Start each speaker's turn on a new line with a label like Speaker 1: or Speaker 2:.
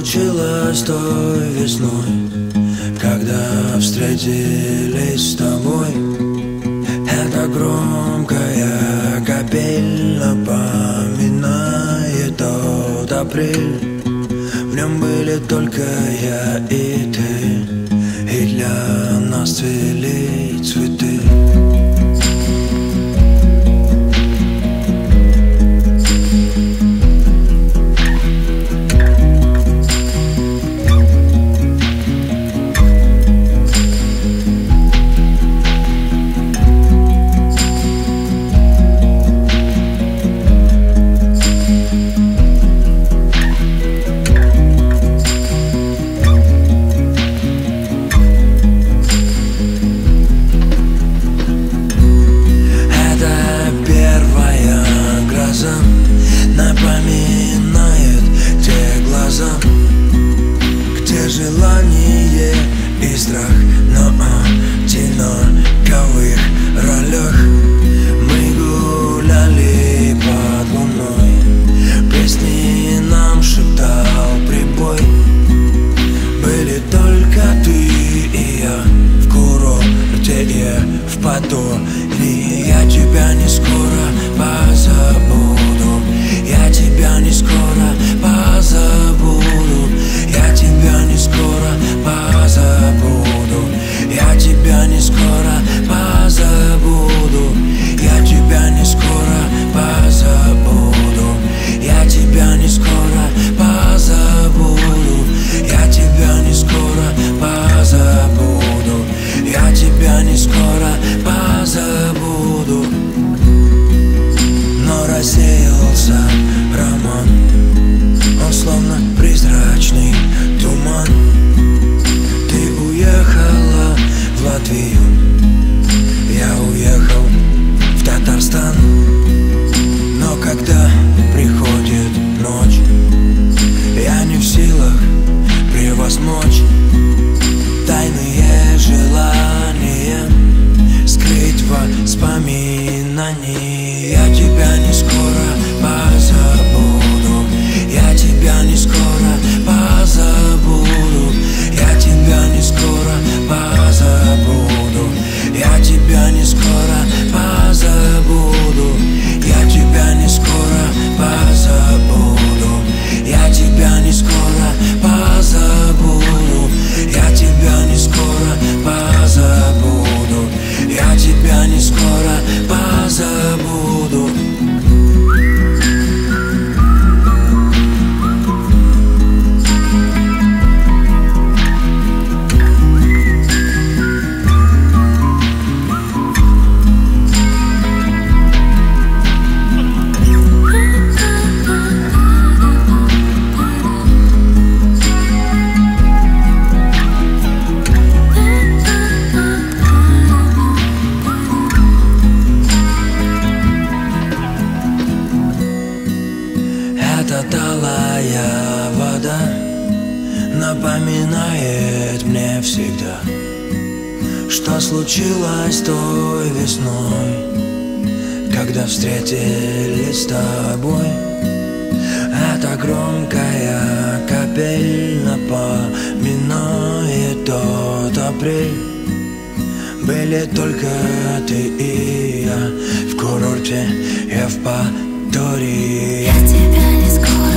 Speaker 1: случилось той весной, когда встретились с тобой? Это громкая капель напоминает тот апрель. В нем были только я и ты, и для нас цвели цветы. Напоминает те глаза, где желание и страх на одинаковых ролях. Мы гуляли под луной, песни нам шептал прибой. Были только ты и я в курорте и в Подоле. Я тебя не скоро позабуду, я тебя не скоро позабуду, я тебя не скоро позабуду, я тебя не скоро позабуду, я тебя не скоро позабуду, я тебя не скоро позабуду, я тебя не скоро позабуду, я тебя не скоро позабуду. Но рассеялся роман, он словно призрачный туман. Ты уехала в Латвию, я уехал в Татарстан. Но когда приходит ночь, я не в силах превозмочь тайные желания скрыть воспоминания. Я тебя не скоро позабуду, я тебя не скоро позабуду, я тебя не скоро позабуду, я тебя не скоро позабуду, я тебя не скоро позабуду, я тебя не скоро позабуду, я тебя не скоро позабуду, я тебя не скоро позабуду. Эта талая вода напоминает мне всегда, что случилось той весной, когда встретились с тобой. Эта громкая капель напоминает тот апрель. Были только ты и я в курорте и в Подоле.
Speaker 2: Я тебя не скоро